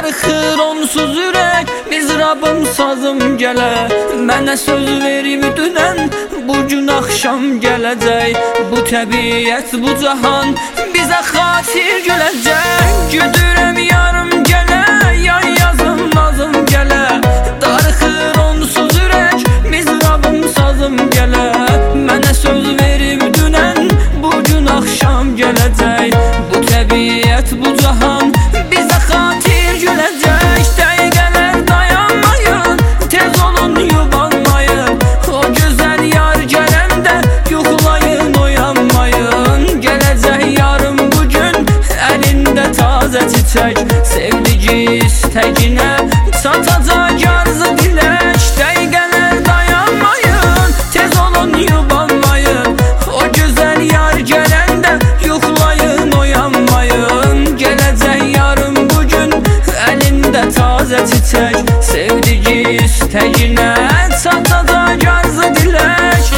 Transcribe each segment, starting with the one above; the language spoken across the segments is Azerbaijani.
darıxır onsuz ürək, mizrabım sazım gələ. Mənə söz verib dünən, bu gün axşam gələcək. Bu təbiət, bu cahan bizə xatir gələcək. Güdürəm yarım gələ, yay yazım nazım gələ. Darıxır onsuz ürək, mizrabım sazım gələ. Mənə söz verib dünən, bu gün axşam gələcək. Bu təbiət, bu cahan bizə xatir gələcək. Dəqiqələr dayanmayın, tez olun yubanmayın. O gözəl yar gələndə yuxulayın, oyanmayın. Gələcək yarım bugün, əlində tazə çiçək. Sevdici istəginə çatacaq arzu dilək. Dəqiqələr dayanmayın, tez olun yubanmayın. O gözəl yar gələndə yuxulayın, oyanmayın. Gələcək yarım bugün, əlində tazə çiçək. Sevdici istəginə çatacaq arzu dilək.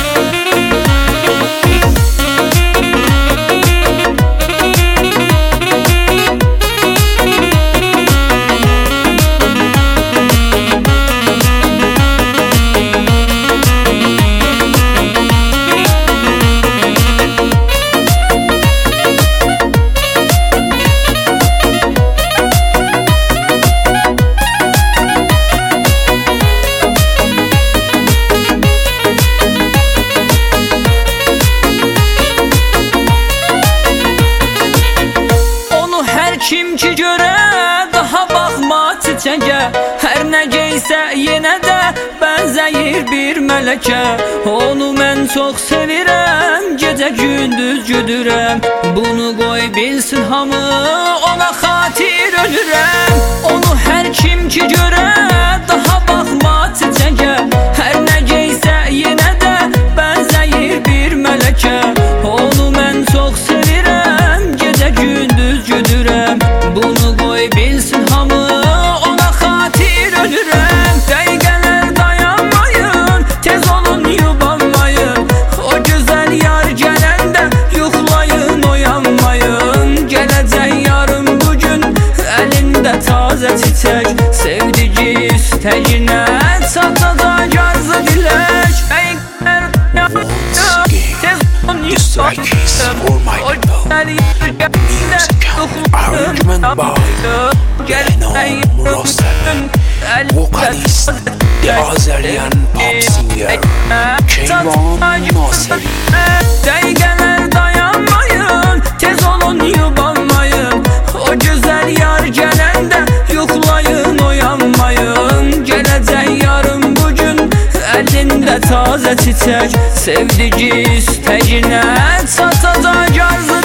Kim ki görə daha baxma çiçəyə. Hər nə geysə yenə də bənzəyir bir mələkə. Onu mən çox sevirəm, gecə gündüz güdürəm. Bunu qoy bilsin hamı, ona xatir ölürəm. Onu hər kim ki görə daha baxma çiçəyə. Hər nə geysə yenə də bənzəyir bir mələkə. Onu mən çox sevirəm, gecə gündüz güdürəm. Bunu qoy bilsin hamı, ona xatir ölürəm. Dəqiqələr dayanmayın, tez olun yubanmayın. O gözəl yar gələndə yuxulayın, oyanmayın. Gələcək yarım bugün, əlində tazə çiçək. Sevdici istəginə çatacaq arzu dilək. This track is for my people. Music arrangement by Leno Murosel, vocalist, the Azerian pop singer Keyvan Naseri. Dəqiqələr dayanmayın, tez olun yubanmayın. O gözəl yar gələndə yuxulayın, oyanmayın. Gələcək yarım bugün, əlində tazə çiçək. Sevdici istəginə çatacaq arzu